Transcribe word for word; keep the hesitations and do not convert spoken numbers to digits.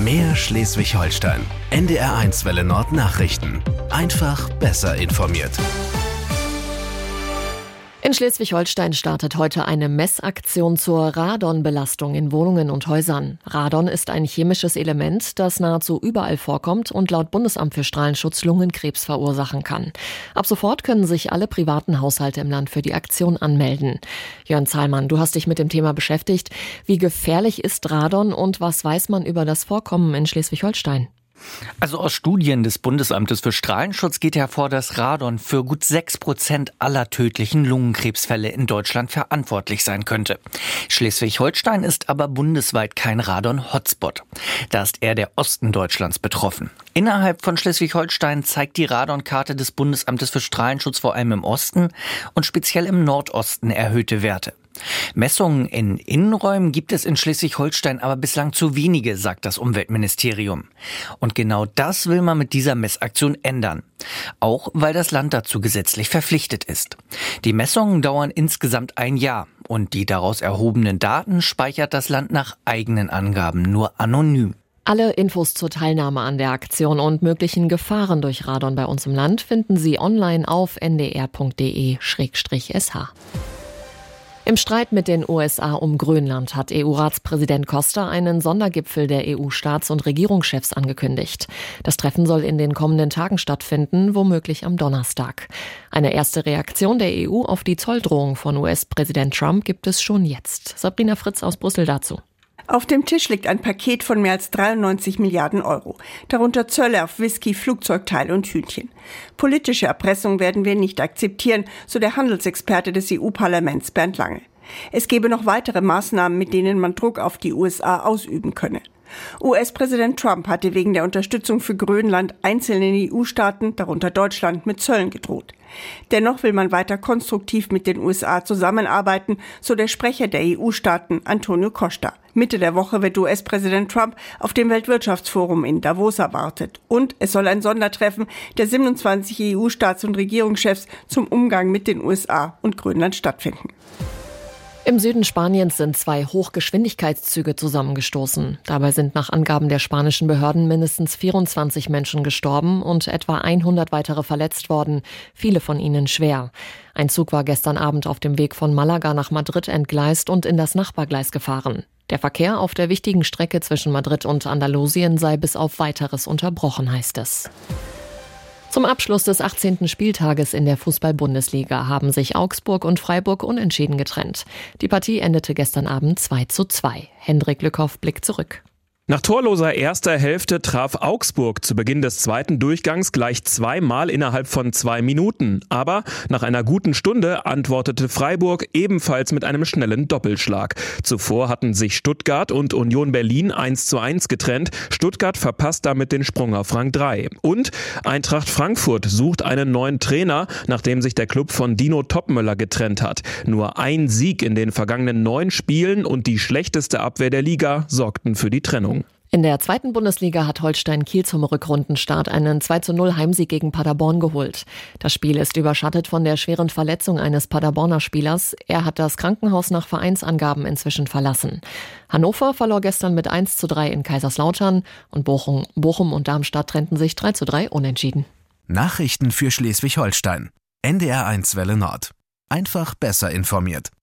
Mehr Schleswig-Holstein. N D R eins Welle Nord Nachrichten. Einfach besser informiert. In Schleswig-Holstein startet heute eine Messaktion zur Radonbelastung in Wohnungen und Häusern. Radon ist ein chemisches Element, das nahezu überall vorkommt und laut Bundesamt für Strahlenschutz Lungenkrebs verursachen kann. Ab sofort können sich alle privaten Haushalte im Land für die Aktion anmelden. Jörn Zahlmann, du hast dich mit dem Thema beschäftigt. Wie gefährlich ist Radon und was weiß man über das Vorkommen in Schleswig-Holstein? Also aus Studien des Bundesamtes für Strahlenschutz geht hervor, dass Radon für gut sechs Prozent aller tödlichen Lungenkrebsfälle in Deutschland verantwortlich sein könnte. Schleswig-Holstein ist aber bundesweit kein Radon-Hotspot. Da ist eher der Osten Deutschlands betroffen. Innerhalb von Schleswig-Holstein zeigt die Radonkarte des Bundesamtes für Strahlenschutz vor allem im Osten und speziell im Nordosten erhöhte Werte. Messungen in Innenräumen gibt es in Schleswig-Holstein aber bislang zu wenige, sagt das Umweltministerium. Und genau das will man mit dieser Messaktion ändern. Auch weil das Land dazu gesetzlich verpflichtet ist. Die Messungen dauern insgesamt ein Jahr und die daraus erhobenen Daten speichert das Land nach eigenen Angaben nur anonym. Alle Infos zur Teilnahme an der Aktion und möglichen Gefahren durch Radon bei uns im Land finden Sie online auf n d r punkt d e slash s h. Im Streit mit den U S A um Grönland hat E U-Ratspräsident Costa einen Sondergipfel der E U-Staats- und Regierungschefs angekündigt. Das Treffen soll in den kommenden Tagen stattfinden, womöglich am Donnerstag. Eine erste Reaktion der E U auf die Zolldrohung von U S-Präsident Trump gibt es schon jetzt. Sabrina Fritz aus Brüssel dazu. Auf dem Tisch liegt ein Paket von mehr als dreiundneunzig Milliarden Euro, darunter Zölle auf Whisky, Flugzeugteile und Hühnchen. Politische Erpressung werden wir nicht akzeptieren, so der Handelsexperte des E U-Parlaments Bernd Lange. Es gebe noch weitere Maßnahmen, mit denen man Druck auf die U S A ausüben könne. U S-Präsident Trump hatte wegen der Unterstützung für Grönland einzelnen E U-Staaten, darunter Deutschland, mit Zöllen gedroht. Dennoch will man weiter konstruktiv mit den U S A zusammenarbeiten, so der Sprecher der E U-Staaten Antonio Costa. Mitte der Woche wird U S-Präsident Trump auf dem Weltwirtschaftsforum in Davos erwartet. Und es soll ein Sondertreffen der siebenundzwanzig E U-Staats- und Regierungschefs zum Umgang mit den U S A und Grönland stattfinden. Im Süden Spaniens sind zwei Hochgeschwindigkeitszüge zusammengestoßen. Dabei sind nach Angaben der spanischen Behörden mindestens vierundzwanzig Menschen gestorben und etwa hundert weitere verletzt worden, viele von ihnen schwer. Ein Zug war gestern Abend auf dem Weg von Malaga nach Madrid entgleist und in das Nachbargleis gefahren. Der Verkehr auf der wichtigen Strecke zwischen Madrid und Andalusien sei bis auf Weiteres unterbrochen, heißt es. Zum Abschluss des achtzehnten Spieltages in der Fußball-Bundesliga haben sich Augsburg und Freiburg unentschieden getrennt. Die Partie endete gestern Abend zwei zu zwei. Hendrik Lückhoff blickt zurück. Nach torloser erster Hälfte traf Augsburg zu Beginn des zweiten Durchgangs gleich zweimal innerhalb von zwei Minuten. Aber nach einer guten Stunde antwortete Freiburg ebenfalls mit einem schnellen Doppelschlag. Zuvor hatten sich Stuttgart und Union Berlin eins zu eins getrennt. Stuttgart verpasst damit den Sprung auf Rang drei. Und Eintracht Frankfurt sucht einen neuen Trainer, nachdem sich der Klub von Dino Topmöller getrennt hat. Nur ein Sieg in den vergangenen neun Spielen und die schlechteste Abwehr der Liga sorgten für die Trennung. In der zweiten Bundesliga hat Holstein Kiel zum Rückrundenstart einen zwei zu null Heimsieg gegen Paderborn geholt. Das Spiel ist überschattet von der schweren Verletzung eines Paderborner Spielers. Er hat das Krankenhaus nach Vereinsangaben inzwischen verlassen. Hannover verlor gestern mit eins zu drei in Kaiserslautern und Bochum, Bochum und Darmstadt trennten sich drei zu drei unentschieden. Nachrichten für Schleswig-Holstein. N D R eins Welle Nord. Einfach besser informiert.